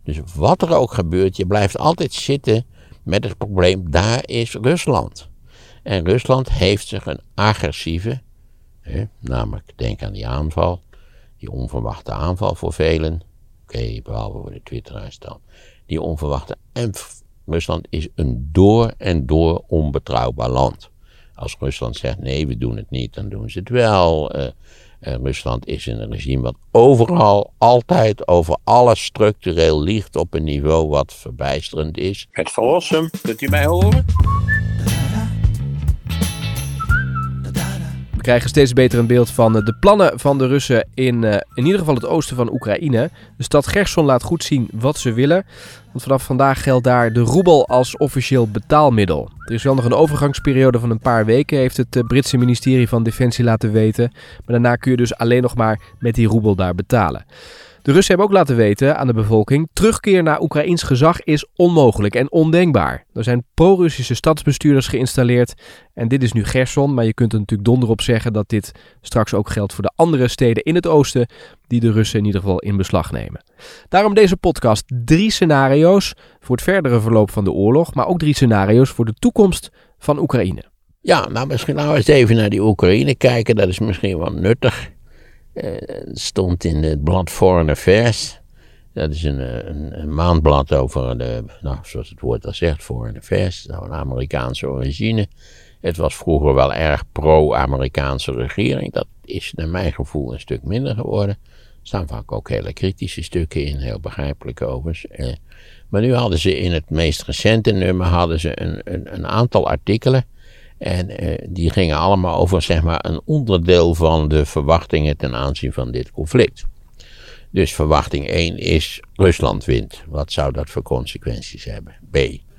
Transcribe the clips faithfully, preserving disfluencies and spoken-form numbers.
Dus wat er ook gebeurt, je blijft altijd zitten met het probleem, daar is Rusland. En Rusland heeft zich een agressieve, hè, namelijk denk aan die aanval, die onverwachte aanval voor velen. Oké, okay, behalve voor de twitteraars dan. Die onverwachte. En Rusland is een door en door onbetrouwbaar land. Als Rusland zegt nee, we doen het niet, dan doen ze het wel. Uh, uh, Rusland is een regime wat overal, altijd, over alles structureel liegt op een niveau wat verbijsterend is. Het verlossen, kunt u mij horen? We krijgen steeds beter een beeld van de plannen van de Russen in uh, in ieder geval het oosten van Oekraïne. De stad Cherson laat goed zien wat ze willen. Want vanaf vandaag geldt daar de roebel als officieel betaalmiddel. Er is wel nog een overgangsperiode van een paar weken, heeft het Britse ministerie van Defensie laten weten. Maar daarna kun je dus alleen nog maar met die roebel daar betalen. De Russen hebben ook laten weten aan de bevolking, terugkeer naar Oekraïns gezag is onmogelijk en ondenkbaar. Er zijn pro-Russische stadsbestuurders geïnstalleerd en dit is nu Cherson, maar je kunt er natuurlijk donder op zeggen dat dit straks ook geldt voor de andere steden in het oosten die de Russen in ieder geval in beslag nemen. Daarom deze podcast drie scenario's voor het verdere verloop van de oorlog, maar ook drie scenario's voor de toekomst van Oekraïne. Ja, nou misschien nou eens even naar die Oekraïne kijken, dat is misschien wel nuttig. Uh, het stond in het blad Foreign Affairs. Dat is een, een, een maandblad over de, nou, zoals het woord al zegt, Foreign Affairs. Nou, een Amerikaanse origine. Het was vroeger wel erg pro-Amerikaanse regering. Dat is naar mijn gevoel een stuk minder geworden. Er staan vaak ook hele kritische stukken in, heel begrijpelijk overigens. Uh, maar nu hadden ze in het meest recente nummer hadden ze een, een, een aantal artikelen. En uh, die gingen allemaal over, zeg maar, een onderdeel van de verwachtingen ten aanzien van dit conflict. Dus verwachting één is, Rusland wint. Wat zou dat voor consequenties hebben? B.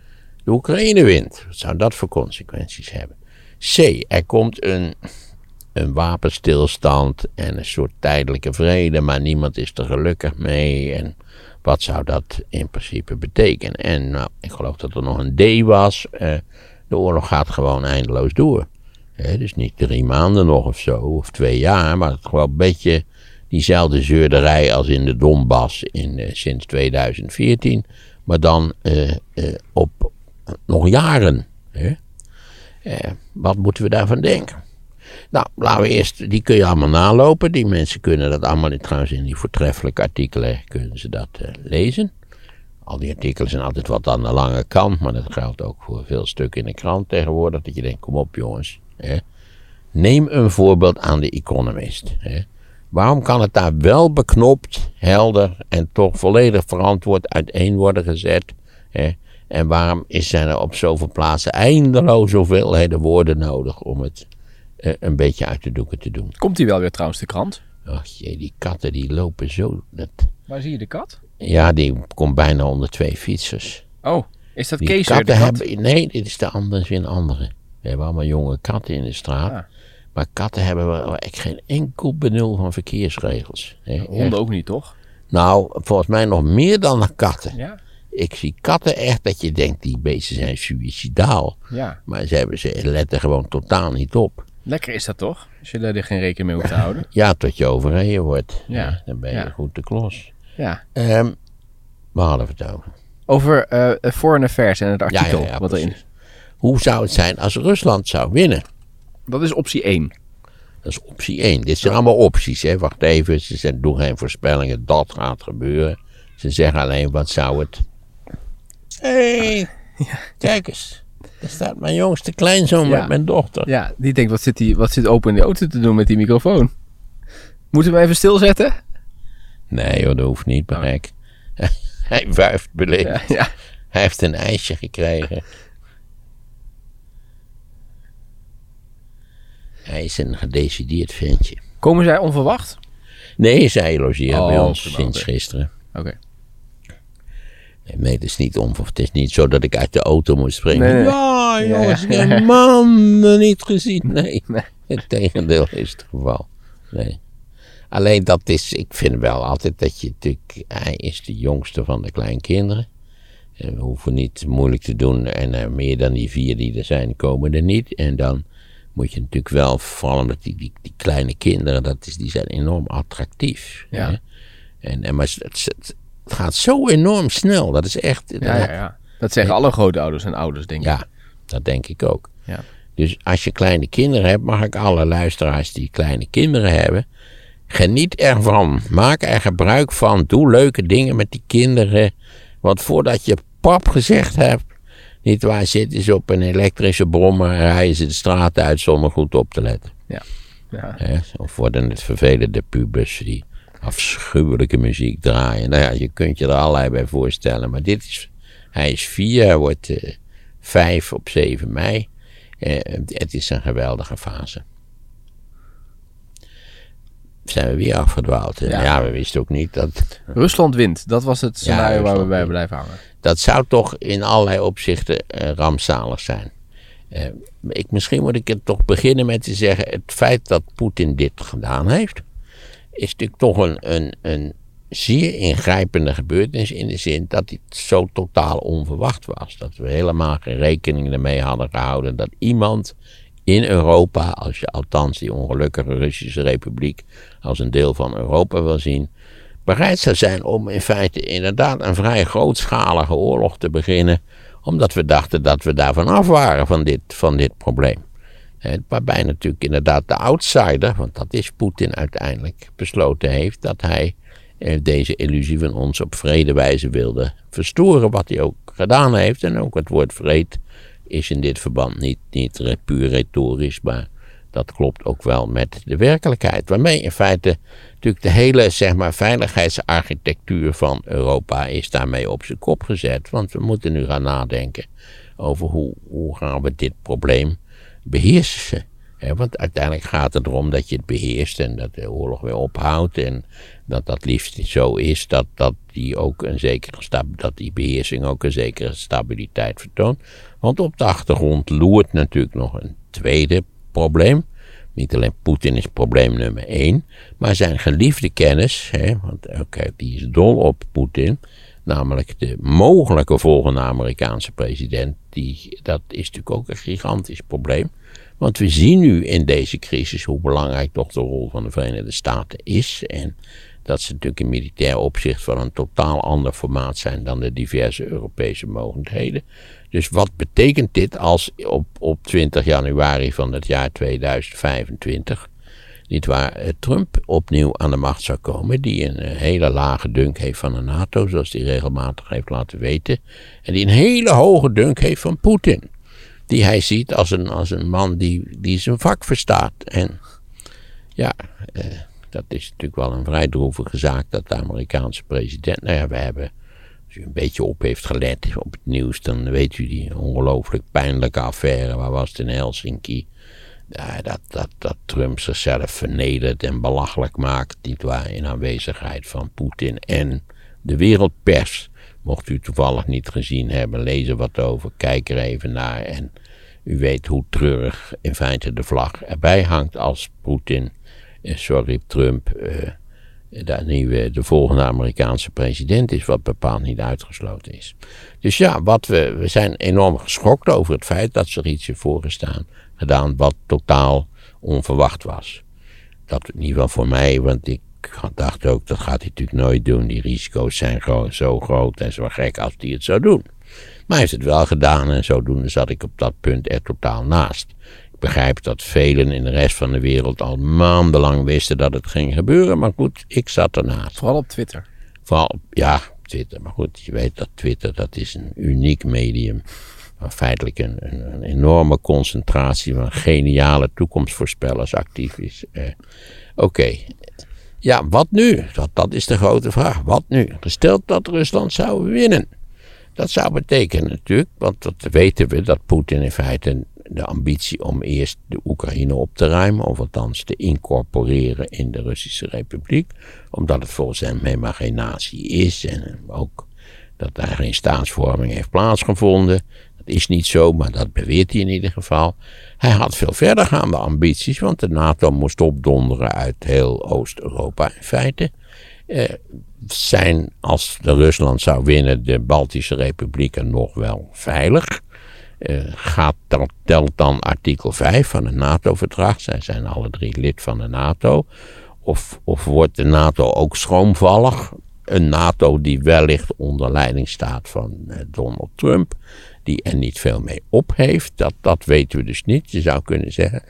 De Oekraïne wint. Wat zou dat voor consequenties hebben? C. Er komt een, een wapenstilstand en een soort tijdelijke vrede, maar niemand is er gelukkig mee. En wat zou dat in principe betekenen? En nou, ik geloof dat er nog een D was. Uh, De oorlog gaat gewoon eindeloos door. He, dus niet drie maanden nog of zo, of twee jaar, maar het gewoon een beetje diezelfde zeurderij als in de Donbass in, uh, sinds tweeduizend veertien. Maar dan uh, uh, op uh, nog jaren. He. Uh, wat moeten we daarvan denken? Nou, laten we eerst, die kun je allemaal nalopen. Die mensen kunnen dat allemaal, trouwens in die voortreffelijke artikelen, kunnen ze dat uh, lezen. Al die artikelen zijn altijd wat aan de lange kant, maar dat geldt ook voor veel stukken in de krant tegenwoordig. Dat je denkt, kom op jongens. Hè. Neem een voorbeeld aan de Economist. Hè. Waarom kan het daar wel beknopt, helder en toch volledig verantwoord uiteen worden gezet? Hè. En waarom is, zijn er op zoveel plaatsen eindeloos hoeveelheden woorden nodig om het uh, een beetje uit de doeken te doen? Komt die wel weer trouwens, de krant? Ach jee, die katten die lopen zo. Dat... Waar zie je de kat? Ja, die komt bijna onder twee fietsers. Oh, is dat die Kees katten de kat? Hebben, nee, dit is de andere, is weer een andere. We hebben allemaal jonge katten in de straat. Ah. Maar katten hebben wel echt geen enkel benul van verkeersregels. Hè. Honden echt. Ook niet, toch? Nou, volgens mij nog meer dan de katten. Ja. Ik zie katten echt dat je denkt, die beesten zijn suïcidaal. Ja. Maar ze, hebben, ze letten gewoon totaal niet op. Lekker is dat toch? Als je er geen rekening mee hoeft te houden. Ja, tot je overreden wordt. Ja. Ja, dan ben je ja. goed de klos. Ja. Um, we hadden het over. Over uh, Foreign Affairs en het artikel ja, ja, ja, wat erin. Hoe zou het zijn als Rusland zou winnen? Dat is optie één. Dat is optie één. Dit zijn allemaal opties. Hè. Wacht even, ze doen geen voorspellingen. Dat gaat gebeuren. Ze zeggen alleen, wat zou het... Hé, hey, ja. Kijk eens. Daar staat mijn jongste kleinzoon ja. met mijn dochter. Ja, die denkt, wat zit, die, wat zit open in de auto te doen met die microfoon? Moeten we hem even stilzetten? Nee joh, dat hoeft niet, bereik. Oh. Hij wuift beleefd. Ja, ja. Hij heeft een ijsje gekregen. Hij is een gedecideerd ventje. Komen zij onverwacht? Nee, zij logeren oh, bij ons prima, sinds okay. gisteren. Oké. Okay. Nee, het is niet onverwacht. Het is niet zo dat ik uit de auto moet springen. Nee, nee. Ja, jongens, ja, ja. de man niet gezien. Nee, nee. Het tegendeel is het geval. Nee. Alleen dat is, ik vind wel altijd dat je natuurlijk, hij is de jongste van de kleinkinderen. En we hoeven niet moeilijk te doen en uh, meer dan die vier die er zijn, komen er niet. En dan moet je natuurlijk wel, vooral met die, die, die kleine kinderen, dat is, die zijn enorm attractief. Ja. Hè? En, en maar het, het, Het gaat zo enorm snel. Dat is echt... Ja, ja, ja. Dat zeggen alle grootouders en ouders, denk ik. Ja, dat denk ik ook. Ja. Dus als je kleine kinderen hebt, mag ik alle luisteraars die kleine kinderen hebben, geniet ervan. Maak er gebruik van. Doe leuke dingen met die kinderen. Want voordat je pap gezegd hebt, niet waar, zitten ze op een elektrische brommer en rijden ze de straat uit zonder goed op te letten. Ja. Ja. He, of worden het vervelende pubers die afschuwelijke muziek draaien. Nou ja, je kunt je er allerlei bij voorstellen. Maar dit is, hij is vier, hij wordt uh, vijf op zeven mei. Uh, het is een geweldige fase. Zijn we weer afgedwaald. Ja. ja, we wisten ook niet dat... Rusland wint, dat was het scenario ja, waar we bij blijven hangen. Dat zou toch in allerlei opzichten uh, rampzalig zijn. Uh, ik, misschien moet ik het toch beginnen met te zeggen, het feit dat Poetin dit gedaan heeft, is natuurlijk toch een, een, een zeer ingrijpende gebeurtenis in de zin dat het zo totaal onverwacht was. Dat we helemaal geen rekening ermee hadden gehouden dat iemand in Europa, als je althans die ongelukkige Russische Republiek als een deel van Europa wil zien, bereid zou zijn om in feite inderdaad een vrij grootschalige oorlog te beginnen, omdat we dachten dat we daarvan af waren van dit, van dit probleem. Waarbij natuurlijk inderdaad de outsider, want dat is Poetin uiteindelijk, besloten heeft dat hij deze illusie van ons op wrede wijze wilde verstoren, wat hij ook gedaan heeft. En ook het woord wreed is in dit verband niet, niet puur retorisch, maar dat klopt ook wel met de werkelijkheid. Waarmee in feite natuurlijk de hele, zeg maar, veiligheidsarchitectuur van Europa is daarmee op zijn kop gezet. Want we moeten nu gaan nadenken over hoe, hoe gaan we dit probleem beheersen. He, want uiteindelijk gaat het erom dat je het beheerst en dat de oorlog weer ophoudt. En dat dat liefst zo is dat, dat, die, ook een zekere stab, dat die beheersing ook een zekere stabiliteit vertoont. Want op de achtergrond loert natuurlijk nog een tweede probleem. Niet alleen Poetin is probleem nummer één, maar zijn geliefde kennis, hè, want okay, die is dol op Poetin, namelijk de mogelijke volgende Amerikaanse president, die, dat is natuurlijk ook een gigantisch probleem. Want we zien nu in deze crisis hoe belangrijk toch de rol van de Verenigde Staten is. En dat ze natuurlijk in militair opzicht van een totaal ander formaat zijn dan de diverse Europese mogendheden. Dus wat betekent dit als op, op twintig januari van het jaar tweeduizend vijfentwintig, niet waar, Trump opnieuw aan de macht zou komen, die een hele lage dunk heeft van de NATO, zoals hij regelmatig heeft laten weten, en die een hele hoge dunk heeft van Poetin, die hij ziet als een, als een man die, die zijn vak verstaat. En ja, eh, dat is natuurlijk wel een vrij droevige zaak dat de Amerikaanse president, nou ja, we hebben, als u een beetje op heeft gelet op het nieuws, dan weet u die ongelooflijk pijnlijke affaire, waar was het in Helsinki, ja, dat, dat, dat Trump zichzelf vernedert en belachelijk maakt, nietwaar, in aanwezigheid van Poetin en de wereldpers. Mocht u toevallig niet gezien hebben, lees er wat over, kijk er even naar en u weet hoe treurig in feite de vlag erbij hangt als Poetin, eh, sorry Trump, eh, de, nieuwe, de volgende Amerikaanse president is, wat bepaald niet uitgesloten is. Dus ja, wat we, we zijn enorm geschokt over het feit dat er iets heeft voorgestaan, gedaan wat totaal onverwacht was. Dat in ieder geval voor mij, want ik dacht ook, dat gaat hij natuurlijk nooit doen. Die risico's zijn gewoon zo groot en zo gek als hij het zou doen. Maar hij heeft het wel gedaan en zodoende zat ik op dat punt er totaal naast. Ik begrijp dat velen in de rest van de wereld al maandenlang wisten dat het ging gebeuren, maar goed, ik zat ernaast. Vooral op Twitter. Vooral op, ja, op Twitter. Maar goed, je weet dat Twitter, dat is een uniek medium, waar feitelijk een, een, een enorme concentratie van geniale toekomstvoorspellers actief is. Eh, Oké. Okay. Ja, wat nu? Dat, dat is de grote vraag. Wat nu? Gesteld dat Rusland zou winnen. Dat zou betekenen natuurlijk, want dat weten we, dat Poetin in feite de ambitie om eerst de Oekraïne op te ruimen, of althans te incorporeren in de Russische Republiek, omdat het volgens hem helemaal geen natie is en ook dat daar geen staatsvorming heeft plaatsgevonden. Dat is niet zo, maar dat beweert hij in ieder geval. Hij had veel verdergaande ambities, want de NATO moest opdonderen uit heel Oost-Europa in feite. Eh, zijn, als de Rusland zou winnen, de Baltische Republieken nog wel veilig? Uh, gaat dan, telt dan artikel vijf van het NATO-verdrag? Zij zijn alle drie lid van de NATO. Of, of wordt de NATO ook schroomvallig? een NATO die wellicht onder leiding staat van uh, Donald Trump, die er niet veel mee op heeft. Dat, dat weten we dus niet. Je zou kunnen zeggen,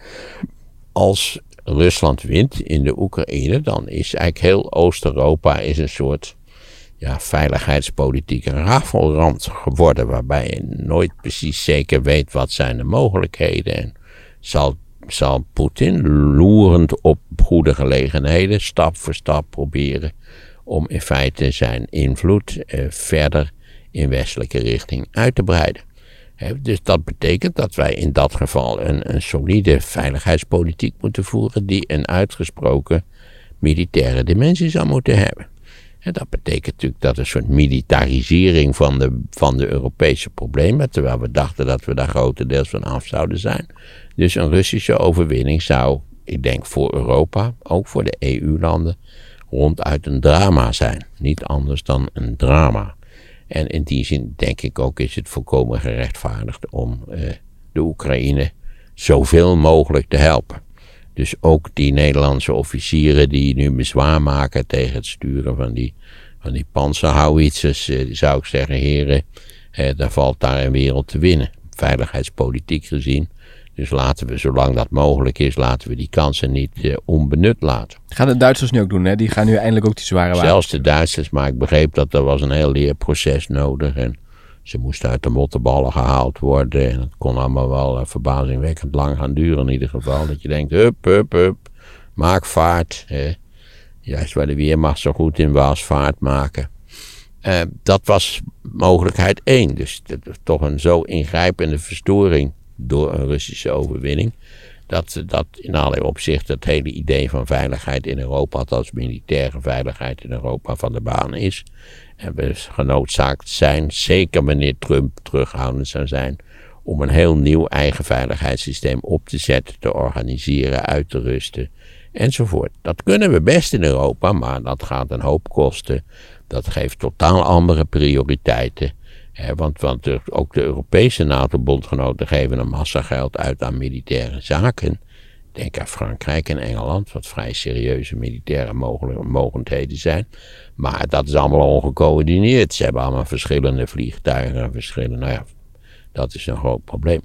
als Rusland wint in de Oekraïne, dan is eigenlijk heel Oost-Europa is een soort ja, veiligheidspolitieke rafelrand geworden, waarbij je nooit precies zeker weet wat zijn de mogelijkheden. En zal, zal Poetin loerend op goede gelegenheden stap voor stap proberen om in feite zijn invloed eh, verder in westelijke richting uit te breiden. He, dus dat betekent dat wij in dat geval een, een solide veiligheidspolitiek moeten voeren die een uitgesproken militaire dimensie zou moeten hebben. En dat betekent natuurlijk dat een soort militarisering van de, van de Europese problemen, terwijl we dachten dat we daar grotendeels van af zouden zijn. Dus een Russische overwinning zou, ik denk voor Europa, ook voor de E U-landen, ronduit een drama zijn. Niet anders dan een drama. En in die zin denk ik ook is het volkomen gerechtvaardigd om uh, de Oekraïne zoveel mogelijk te helpen. Dus ook die Nederlandse officieren die nu bezwaar maken tegen het sturen van die, van die panzerhouwitsers, uh, zou ik zeggen, heren, uh, daar valt daar een wereld te winnen. Veiligheidspolitiek gezien. Dus laten we, zolang dat mogelijk is, laten we die kansen niet uh, onbenut laten. Gaan de Duitsers nu ook doen, hè? Die gaan nu eindelijk ook die zware wapens. Zelfs de Duitsers, maar ik begreep dat er was een heel leerproces nodig. En ze moesten uit de motteballen gehaald worden. En het kon allemaal wel uh, verbazingwekkend lang gaan duren in ieder geval. Dat je denkt, hup, hup, hup, maak vaart. Eh, juist waar de Weermacht zo goed in was, vaart maken. Uh, dat was mogelijkheid één. Dus dat was toch een zo ingrijpende verstoring door een Russische overwinning, dat, dat in allerlei opzichten het hele idee van veiligheid in Europa, althans militaire veiligheid in Europa, van de baan is. En we genoodzaakt zijn, zeker wanneer Trump terughoudend zou zijn, om een heel nieuw eigen veiligheidssysteem op te zetten, te organiseren, uit te rusten, enzovoort. Dat kunnen we best in Europa, maar dat gaat een hoop kosten. Dat geeft totaal andere prioriteiten. He, want, want de, ook de Europese NATO-bondgenoten geven een massa geld uit aan militaire zaken. Denk aan Frankrijk en Engeland, wat vrij serieuze militaire mogendheden zijn. Maar dat is allemaal ongecoördineerd. Ze hebben allemaal verschillende vliegtuigen, verschillende, nou ja, dat is een groot probleem.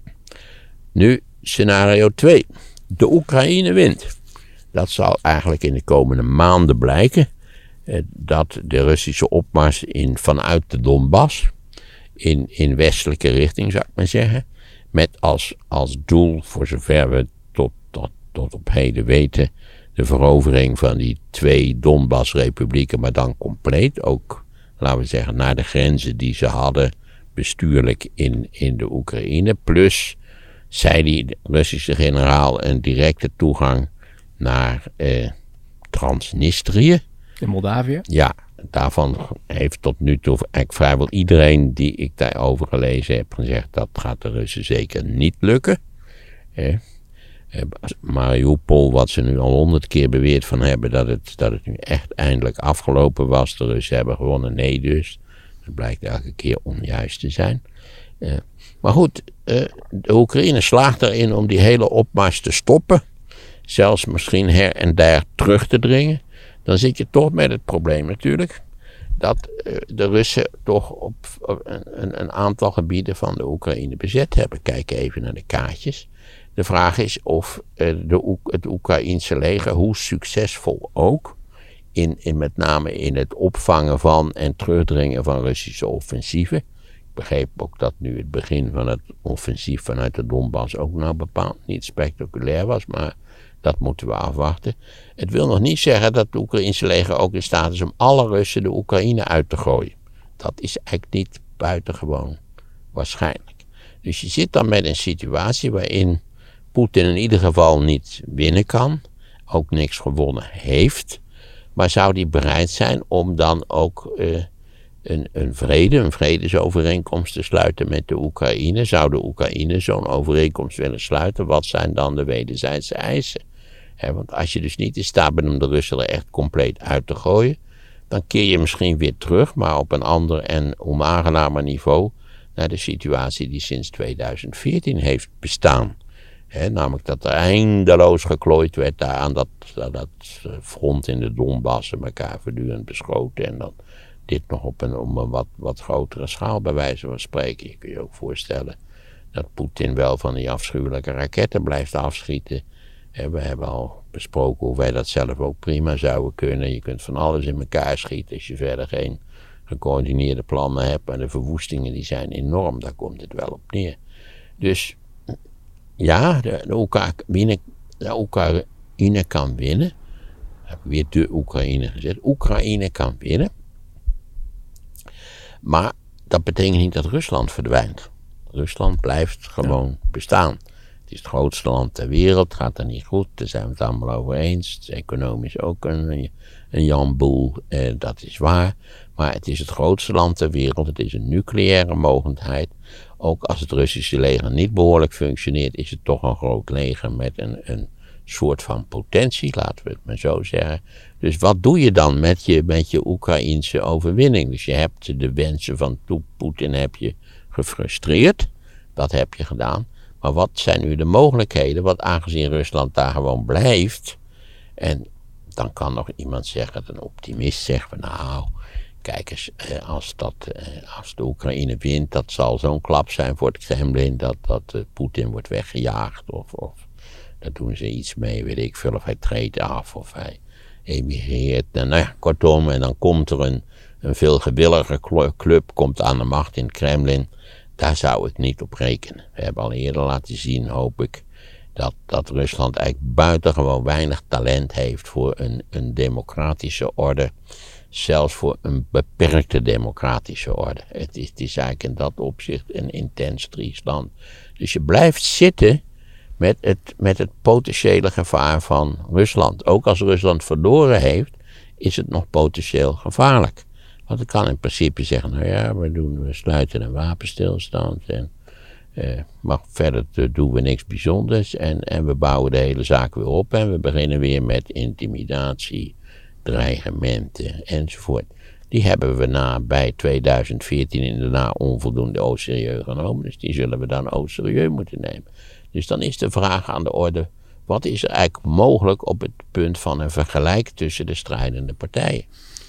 Nu, scenario twee. De Oekraïne wint. Dat zal eigenlijk in de komende maanden blijken. Eh, dat de Russische opmars in, vanuit de Donbass, in, in westelijke richting zou ik maar zeggen, met als, als doel, voor zover we tot, tot, tot op heden weten, de verovering van die twee Donbass-republieken, maar dan compleet, ook, laten we zeggen, naar de grenzen die ze hadden bestuurlijk in, in de Oekraïne, plus, zei die Russische generaal, een directe toegang naar eh, Transnistrië. In Moldavië? Ja, daarvan heeft tot nu toe eigenlijk vrijwel iedereen die ik daarover gelezen heb gezegd, dat gaat de Russen zeker niet lukken. Eh, eh, Mariupol, wat ze nu al honderd keer beweerd van hebben, dat het, dat het nu echt eindelijk afgelopen was. De Russen hebben gewonnen, nee dus. Dat blijkt elke keer onjuist te zijn. Eh, maar goed, eh, de Oekraïne slaagt erin om die hele opmars te stoppen. Zelfs misschien her en der terug te dringen. Dan zit je toch met het probleem natuurlijk dat de Russen toch op een, een aantal gebieden van de Oekraïne bezet hebben. Kijk even naar de kaartjes. De vraag is of de, het Oekraïense leger, hoe succesvol ook, in, in met name in het opvangen van en terugdringen van Russische offensieven. Ik begreep ook dat nu het begin van het offensief vanuit de Donbass ook nou bepaald niet spectaculair was, maar dat moeten we afwachten. Het wil nog niet zeggen dat het Oekraïense leger ook in staat is om alle Russen de Oekraïne uit te gooien. Dat is eigenlijk niet buitengewoon waarschijnlijk. Dus je zit dan met een situatie waarin Poetin in ieder geval niet winnen kan, ook niks gewonnen heeft, maar zou die bereid zijn om dan ook uh, een, een vrede, een vredesovereenkomst te sluiten met de Oekraïne? Zou de Oekraïne zo'n overeenkomst willen sluiten? Wat zijn dan de wederzijdse eisen? He, want als je dus niet in staat bent om de Russen er echt compleet uit te gooien, dan keer je misschien weer terug, maar op een ander en onaangenamer niveau, naar de situatie die sinds tweeduizend veertien heeft bestaan. He, namelijk dat er eindeloos geklooid werd daar aan dat, dat front in de Donbass en elkaar voortdurend beschoten. En dan dit nog op een, op een wat, wat grotere schaal bij wijze van spreken. Je kunt je ook voorstellen dat Poetin wel van die afschuwelijke raketten blijft afschieten. He, we hebben al besproken hoe wij dat zelf ook prima zouden kunnen. Je kunt van alles in elkaar schieten als je verder geen gecoördineerde plannen hebt. Maar de verwoestingen die zijn enorm, daar komt het wel op neer. Dus ja, de, de, Oekraïne, de Oekraïne kan winnen. Heb ik weer de Oekraïne gezet. Oekraïne kan winnen. Maar dat betekent niet dat Rusland verdwijnt. Rusland blijft gewoon ja. bestaan. Het is het grootste land ter wereld, gaat er niet goed, daar zijn we het allemaal over eens. Het is economisch ook een, een janboel, eh, dat is waar. Maar het is het grootste land ter wereld, het is een nucleaire mogendheid. Ook als het Russische leger niet behoorlijk functioneert, is het toch een groot leger met een, een soort van potentie, laten we het maar zo zeggen. Dus wat doe je dan met je, met je Oekraïnse overwinning? Dus je hebt de wensen van Poetin heb je gefrustreerd, dat heb je gedaan. Maar wat zijn nu de mogelijkheden? Want aangezien Rusland daar gewoon blijft. En dan kan nog iemand zeggen, een optimist zegt van nou, kijk eens, als, dat, als de Oekraïne wint, dat zal zo'n klap zijn voor het Kremlin, dat, dat Poetin wordt weggejaagd. Of, of daar doen ze iets mee, weet ik veel, of hij treedt af, of hij emigreert. En, nou ja, kortom, en dan komt er een, een veel gewillige club, komt aan de macht in het Kremlin. Daar zou ik niet op rekenen. We hebben al eerder laten zien, hoop ik, dat, dat Rusland eigenlijk buitengewoon weinig talent heeft voor een, een democratische orde. Zelfs voor een beperkte democratische orde. Het is, het is eigenlijk in dat opzicht een intens triest land. Dus je blijft zitten met het, met het potentiële gevaar van Rusland. Ook als Rusland verloren heeft, is het nog potentieel gevaarlijk. Want ik kan in principe zeggen, nou ja, we, doen, we sluiten een wapenstilstand. En, eh, maar verder doen we niks bijzonders. En, en we bouwen de hele zaak weer op. En we beginnen weer met intimidatie, dreigementen enzovoort. Die hebben we na, bij tweeduizend veertien inderdaad onvoldoende au serieus genomen. Dus die zullen we dan au serieus moeten nemen. Dus dan is de vraag aan de orde, wat is er eigenlijk mogelijk op het punt van een vergelijk tussen de strijdende partijen?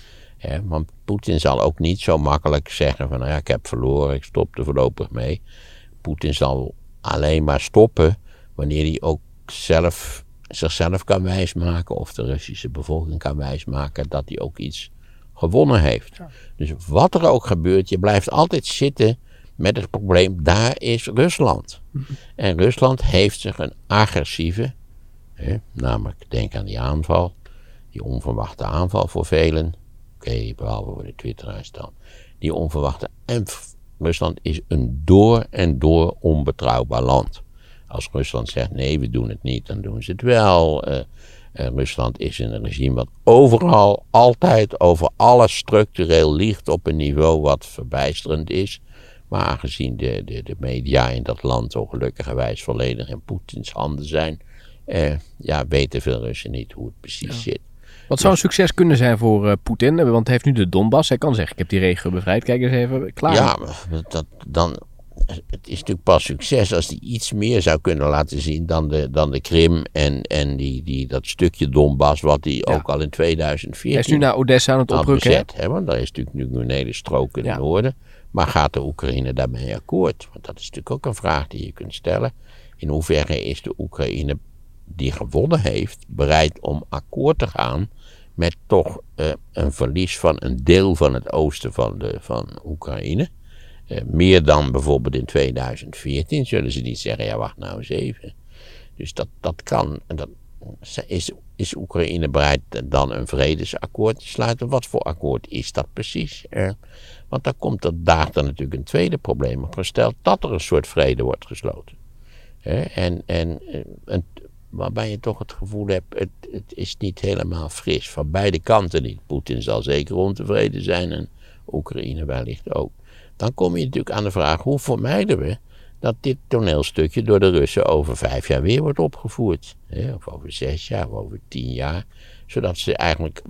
Ja, want Poetin zal ook niet zo makkelijk zeggen van, nou ja, ik heb verloren, ik stop er voorlopig mee. Poetin zal alleen maar stoppen wanneer hij ook zelf, zichzelf kan wijsmaken of de Russische bevolking kan wijsmaken dat hij ook iets gewonnen heeft. Ja. Dus wat er ook gebeurt, je blijft altijd zitten met het probleem, daar is Rusland. Mm-hmm. En Rusland heeft zich een agressieve, hè, namelijk denk aan die aanval, die onverwachte aanval voor velen. Oké, okay, behalve voor de twitteraars dan. Die onverwachte. En Rusland is een door en door onbetrouwbaar land. Als Rusland zegt nee, we doen het niet, dan doen ze het wel. Uh, uh, Rusland is een regime wat overal, altijd, over alles structureel liegt op een niveau wat verbijsterend is. Maar aangezien de, de, de media in dat land ongelukkigerwijs volledig in Poetins handen zijn, uh, ja, weten veel Russen niet hoe het precies ja. zit. Wat zou een succes kunnen zijn voor uh, Poetin? Want hij heeft nu de Donbass. Hij kan zeggen, ik heb die regio bevrijd. Kijk eens even, klaar. Ja, dat, dan, het is natuurlijk pas succes als hij iets meer zou kunnen laten zien dan de, dan de Krim en, en die, die, dat stukje Donbass wat hij ja. ook al in tweeduizend veertien... Hij is nu naar Odessa aan het oprukken. Bezet, hè, want daar is natuurlijk nu een hele strook in het ja. noorden. Maar gaat de Oekraïne daarmee akkoord? Want dat is natuurlijk ook een vraag die je kunt stellen. In hoeverre is de Oekraïne die gewonnen heeft bereid om akkoord te gaan met toch uh, een verlies van een deel van het oosten van, de, van Oekraïne. Uh, meer dan bijvoorbeeld in tweeduizend veertien zullen ze niet zeggen, ja wacht nou eens even. Dus dat, dat kan, dat, is, is Oekraïne bereid dan een vredesakkoord te sluiten? Wat voor akkoord is dat precies? Uh, want dan komt er daar dan natuurlijk een tweede probleem op gesteld, dat er een soort vrede wordt gesloten. Uh, en, en uh, een waarbij je toch het gevoel hebt, het, het is niet helemaal fris. Van beide kanten niet. Poetin zal zeker ontevreden zijn en Oekraïne wellicht ook. Dan kom je natuurlijk aan de vraag, hoe vermijden we dat dit toneelstukje door de Russen over vijf jaar weer wordt opgevoerd? Hè? Of over zes jaar, of over tien jaar. Zodat ze eigenlijk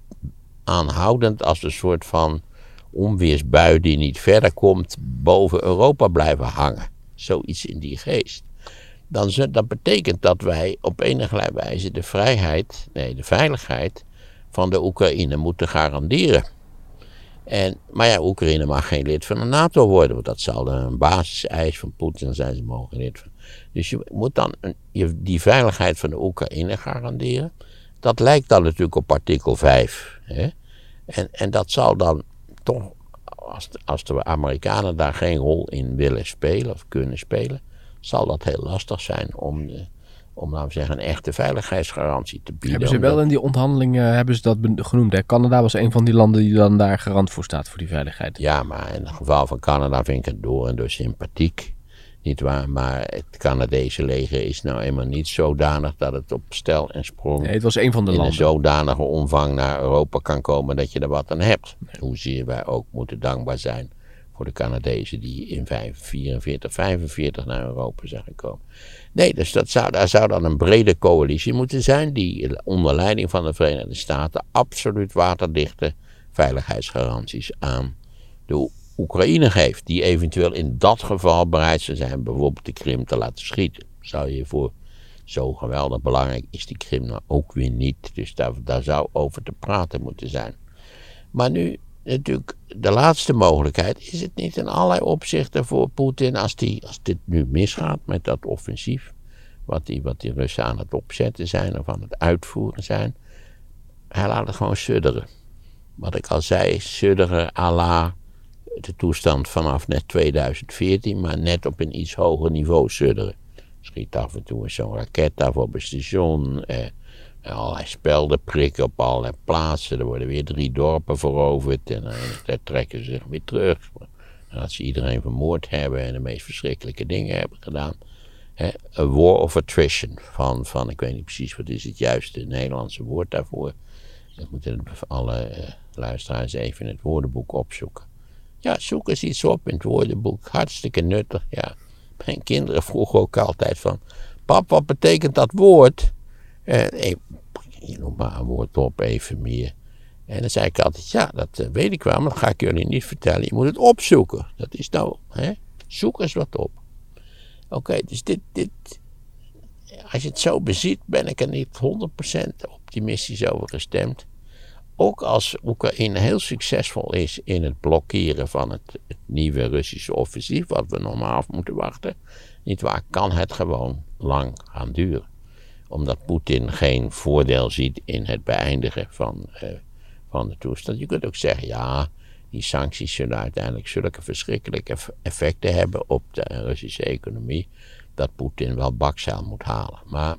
aanhoudend als een soort van onweersbui die niet verder komt, boven Europa blijven hangen. Zoiets in die geest. dan z- dat betekent dat wij op enige wijze de vrijheid, nee, de veiligheid van de Oekraïne moeten garanderen. En, maar ja, Oekraïne mag geen lid van de NATO worden, want dat zal een basiseis van Poetin zijn, ze mogen lid van. Dus je moet dan een, je, die veiligheid van de Oekraïne garanderen. Dat lijkt dan natuurlijk op artikel vijf. Hè? En, en dat zal dan toch, als de, als de Amerikanen daar geen rol in willen spelen of kunnen spelen, zal dat heel lastig zijn om, de, om laten we zeggen, een echte veiligheidsgarantie te bieden. Hebben ze wel omdat, in die onderhandelingen hebben ze dat ben- genoemd? Hè? Canada was een van die landen die dan daar garant voor staat voor die veiligheid. Ja, maar in het geval van Canada vind ik het door en door sympathiek. Niet waar, maar het Canadese leger is nou eenmaal niet zodanig dat het op stel en sprong Nee, het was een van de in landen. een zodanige omvang naar Europa kan komen dat je er wat aan hebt. Hoezeer wij ook moeten dankbaar zijn voor de Canadezen die in vierenveertig, vijfenveertig naar Europa zijn gekomen. Nee, dus dat zou, daar zou dan een brede coalitie moeten zijn die onder leiding van de Verenigde Staten absoluut waterdichte veiligheidsgaranties aan de Oekraïne geeft. Die eventueel in dat geval bereid zou zijn bijvoorbeeld de Krim te laten schieten. Zou je voor zo geweldig belangrijk is die Krim nou ook weer niet. Dus daar, daar zou over te praten moeten zijn. Maar nu natuurlijk de laatste mogelijkheid. Is het niet in allerlei opzichten voor Poetin als, die, als dit nu misgaat met dat offensief. Wat die, wat die Russen aan het opzetten zijn of aan het uitvoeren zijn. Hij laat het gewoon sudderen. Wat ik al zei, sudderen à la de toestand vanaf net tweeduizend veertien. Maar net op een iets hoger niveau sudderen. Schiet af en toe zo'n raket af op een station. Eh, allerlei spelden prikken op allerlei plaatsen. Er worden weer drie dorpen veroverd. En dan trekken ze zich weer terug. Nadat ze iedereen vermoord hebben en de meest verschrikkelijke dingen hebben gedaan. He, a war of attrition. Van, van, ik weet niet precies wat is het juiste Nederlandse woord daarvoor. Dat moeten alle uh, luisteraars even in het woordenboek opzoeken. Ja, zoek eens iets op in het woordenboek. Hartstikke nuttig, ja. Mijn kinderen vroegen ook altijd van, pap, wat betekent dat woord? Uh, hey, je noemt maar een woord op, even meer. En dan zei ik altijd, ja, dat uh, weet ik wel, maar dat ga ik jullie niet vertellen. Je moet het opzoeken. Dat is nou, hè? Zoek eens wat op. Oké, okay, dus dit, dit, als je het zo beziet, ben ik er niet honderd procent optimistisch over gestemd. Ook als Oekraïne heel succesvol is in het blokkeren van het, het nieuwe Russische offensief, wat we normaal af moeten wachten, nietwaar, kan het gewoon lang gaan duren. Omdat Poetin geen voordeel ziet in het beëindigen van, uh, van de toestand. Je kunt ook zeggen, ja, die sancties zullen uiteindelijk zulke verschrikkelijke effecten hebben op de Russische economie, dat Poetin wel bakzeil moet halen. Maar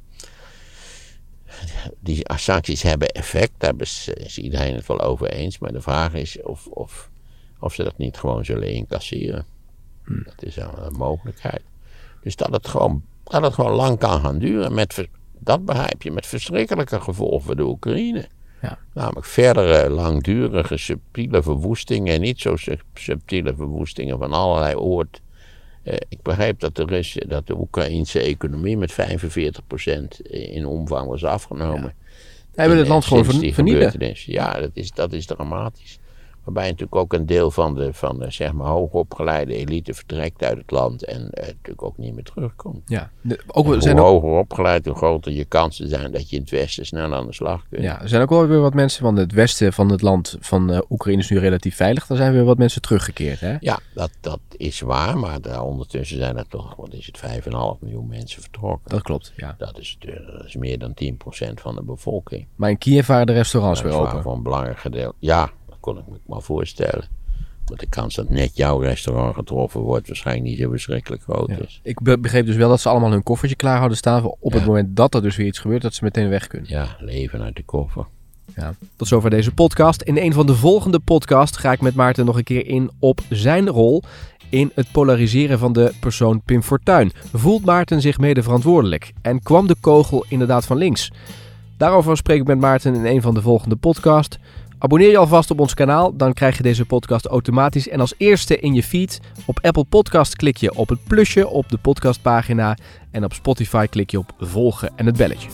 die sancties hebben effect, daar is iedereen het wel over eens, maar de vraag is of, of, of ze dat niet gewoon zullen incasseren. Hm. Dat is een mogelijkheid. Dus dat het gewoon, dat het gewoon lang kan gaan duren, met, dat begrijp je, met verschrikkelijke gevolgen voor de Oekraïne. Ja. Namelijk verdere langdurige subtiele verwoestingen en niet zo subtiele verwoestingen van allerlei oord. Uh, ik begreep dat de, Russen, dat de Oekraïnse economie met vijfenveertig procent in omvang was afgenomen. Ja. Hij wil het land gewoon vernielen. Ja, dat is, dat is dramatisch. Waarbij natuurlijk ook een deel van de, van de zeg maar, hoogopgeleide elite vertrekt uit het land en uh, natuurlijk ook niet meer terugkomt. Ja. De, ook, hoe zijn hoger ook... opgeleid, hoe groter je kansen zijn dat je in het westen snel aan de slag kunt. Ja, er zijn ook wel weer wat mensen van het westen van het land van uh, Oekraïne is nu relatief veilig. Daar zijn weer wat mensen teruggekeerd, hè? Ja, dat, dat is waar, maar daar ondertussen zijn er toch, wat is het, vijf komma vijf miljoen mensen vertrokken. Dat klopt, ja. Dat is, dat is meer dan tien procent van de bevolking. Maar in Kiev waren de restaurants weer open. Dat is voor een belangrijk gedeelte. Ja, dat kon ik me maar voorstellen. Maar de kans dat net jouw restaurant getroffen wordt waarschijnlijk niet zo verschrikkelijk groot ja. is. Ik be- begreep dus wel dat ze allemaal hun koffertje klaar hadden staan op ja. het moment dat er dus weer iets gebeurt, dat ze meteen weg kunnen. Ja, leven uit de koffer. Ja. Tot zover deze podcast. In een van de volgende podcasts ga ik met Maarten nog een keer in op zijn rol in het polariseren van de persoon Pim Fortuyn. Voelt Maarten zich mede verantwoordelijk? En kwam de kogel inderdaad van links? Daarover spreek ik met Maarten in een van de volgende podcasts. Abonneer je alvast op ons kanaal, dan krijg je deze podcast automatisch en als eerste in je feed. Op Apple Podcast klik je op het plusje op de podcastpagina en op Spotify klik je op volgen en het belletje.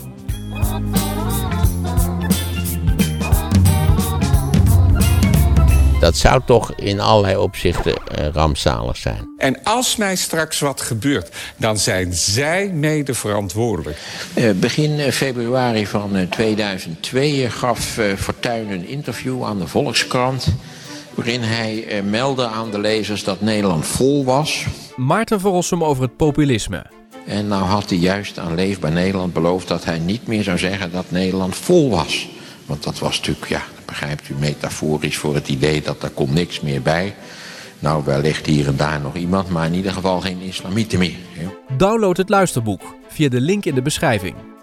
Dat zou toch in allerlei opzichten uh, rampzalig zijn. En als mij straks wat gebeurt, dan zijn zij mede verantwoordelijk. Uh, begin februari van uh, tweeduizend twee gaf uh, Fortuyn een interview aan de Volkskrant, waarin hij uh, meldde aan de lezers dat Nederland vol was. Maarten van Rossum over het populisme. En nou had hij juist aan Leefbaar Nederland beloofd dat hij niet meer zou zeggen dat Nederland vol was. Want dat was natuurlijk, ja, dat begrijpt u, metaforisch voor het idee dat er komt niks meer bij. Nou, wellicht hier en daar nog iemand, maar in ieder geval geen islamieten meer. Ja. Download het luisterboek via de link in de beschrijving.